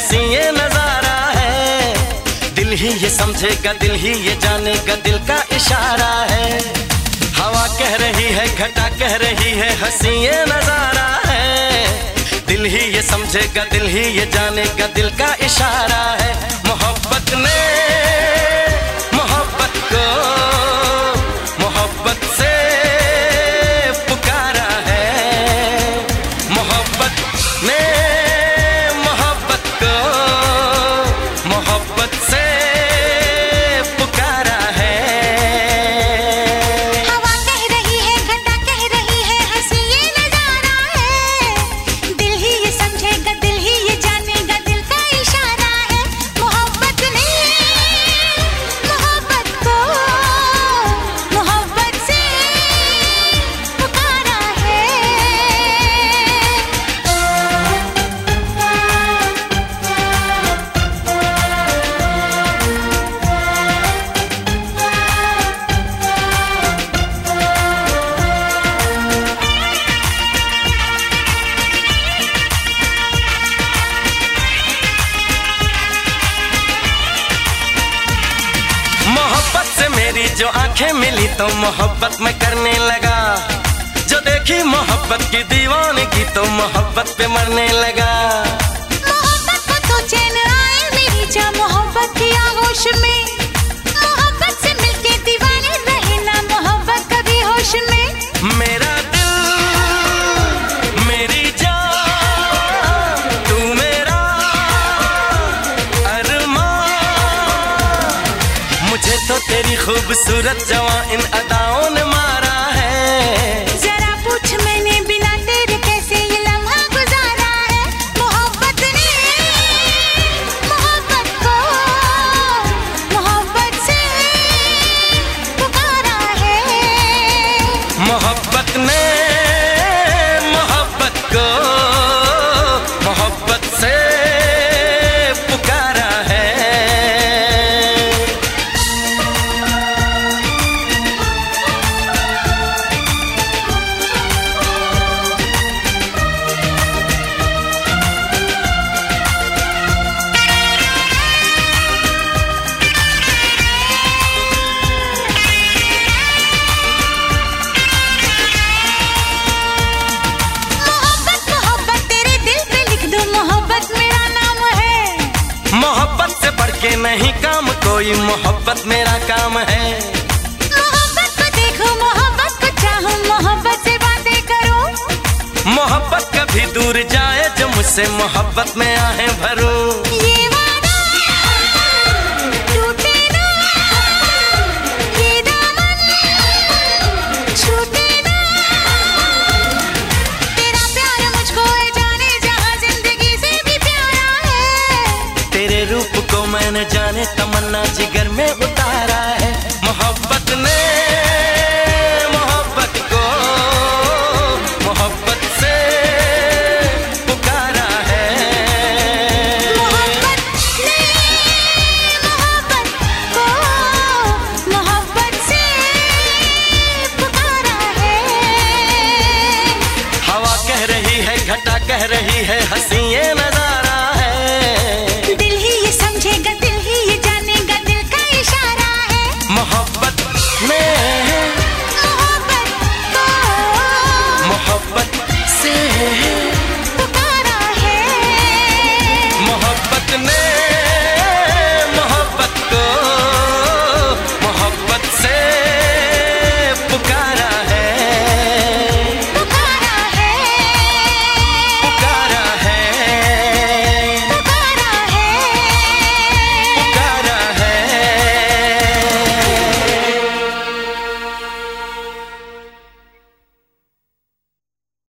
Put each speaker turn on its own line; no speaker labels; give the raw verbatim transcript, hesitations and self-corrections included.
हंसी ये नजारा है। दिल ही ये समझेगा, दिल ही ये जानेगा, दिल का इशारा है। हवा कह रही है, घटा कह रही है, हंसी ये नजारा है। दिल ही ये समझेगा, दिल ही ये जानेगा, दिल का इशारा है। मोहब्बत ने मोहब्बत को मोहब्बत से पुकारा है। मोहब्बत ने मोहब्बत को मोहब्बत से पुकारा है।
हवा कह रही है, घटा कह रही है, हंसी ये नजारा है। दिल ही ये समझेगा, दिल ही ये जानेगा, दिल का इशारा है। मोहब्बत ने मोहब्बत को मोहब्बत से पुकारा है।
मोहब्बत से मेरी जो आंखें मिली तो मोहब्बत में करने लगा। जो देखी मोहब्बत की दीवानगी तो मोहब्बत पे मरने लगा।
मोहब्बत को तो चैन आए मेरी जा मोहब्बत की आगोश में। मोहब्बत से मिलके दीवाने रहे ना मोहब्बत कभी होश में।
मेरा दिल मेरी जान तू मेरा अरमान। मुझे तो तेरी खूबसूरत जवां इन अदाओं ने मारा है।
जरा पूछ मैंने बिना तेरे कैसे ये लम्हा गुजारा है। मोहब्बत ने मोहब्बत को मोहब्बत से पुकारा है।
मोहब्बत ने मोहब्बत को मोहब्बत से पुकारा है।
मोहब्बत मोहब्बत तेरे दिल पे लिख दो, मोहब्बत मेरा नाम है।
मोहब्बत से बढ़ के नहीं काम कोई, मोहब्बत मेरा काम है।
मोहब्बत को देखो, मोहब्बत को चाहो, मोहब्बत से बातें करो।
मोहब्बत कभी दूर जाए जो मुझसे मोहब्बत में आहे भरो।
ये वादा टूटे ना, ये दामन छूटे ना। तेरा प्यार मुझको है जाने जहां जिंदगी से भी प्यारा है।
तेरे रूप को मैंने जाने तमन्ना जिगर में उतारा है। मोहब्बत ने मोहब्बत को मोहब्बत से पुकारा है।
मोहब्बत ने मोहब्बत को मोहब्बत से पुकारा है।
हवा कह रही है, घटा कह रही है, हंसी ये नजारा